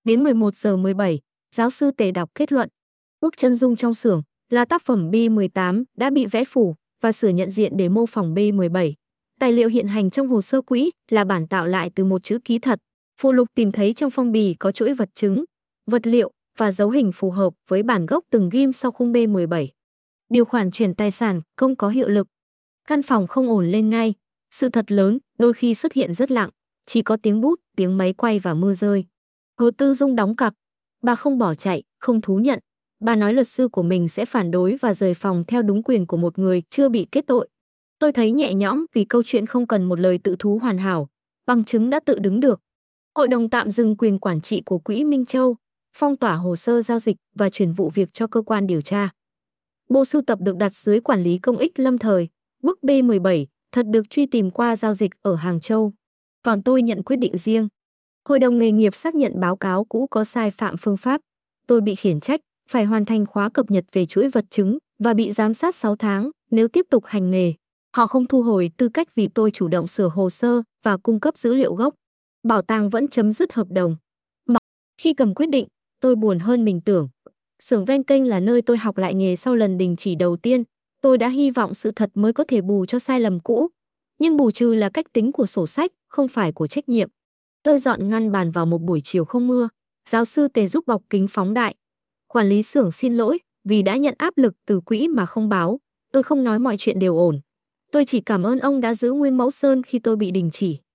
Đến 11 giờ 17, giáo sư Tề đọc kết luận. Bức chân dung trong xưởng là tác phẩm B18 đã bị vẽ phủ và sửa nhận diện để mô phỏng B17. Tài liệu hiện hành trong hồ sơ quỹ là bản tạo lại từ một chữ ký thật. Phụ lục tìm thấy trong phong bì có chuỗi vật chứng, vật liệu và dấu hình phù hợp với bản gốc từng ghim sau khung B17. Điều khoản chuyển tài sản không có hiệu lực. Căn phòng không ổn lên ngay. Sự thật lớn đôi khi xuất hiện rất lặng, chỉ có tiếng bút, tiếng máy quay và mưa rơi. Hứa Tư Dung đóng cặp. Bà không bỏ chạy, không thú nhận. Bà nói luật sư của mình sẽ phản đối và rời phòng theo đúng quyền của một người chưa bị kết tội. Tôi thấy nhẹ nhõm vì câu chuyện không cần một lời tự thú hoàn hảo, bằng chứng đã tự đứng được. Hội đồng tạm dừng quyền quản trị của Quỹ Minh Châu, phong tỏa hồ sơ giao dịch và chuyển vụ việc cho cơ quan điều tra. Bộ sưu tập được đặt dưới quản lý công ích lâm thời. Bức B17 thật được truy tìm qua giao dịch ở Hàng Châu. Còn tôi nhận quyết định riêng. Hội đồng nghề nghiệp xác nhận báo cáo cũ có sai phạm phương pháp. Tôi bị khiển trách, phải hoàn thành khóa cập nhật về chuỗi vật chứng và bị giám sát 6 tháng nếu tiếp tục hành nghề. Họ không thu hồi tư cách vì tôi chủ động sửa hồ sơ và cung cấp dữ liệu gốc. Bảo tàng vẫn chấm dứt hợp đồng. Khi cầm quyết định, tôi buồn hơn mình tưởng. Xưởng ven kênh là nơi tôi học lại nghề sau lần đình chỉ đầu tiên. Tôi đã hy vọng sự thật mới có thể bù cho sai lầm cũ. Nhưng bù trừ là cách tính của sổ sách, không phải của trách nhiệm. Tôi dọn ngăn bàn vào một buổi chiều không mưa. Giáo sư Tề giúp bọc kính phóng đại. Quản lý xưởng xin lỗi vì đã nhận áp lực từ quỹ mà không báo. Tôi không nói mọi chuyện đều ổn. Tôi chỉ cảm ơn ông đã giữ nguyên mẫu sơn khi tôi bị đình chỉ.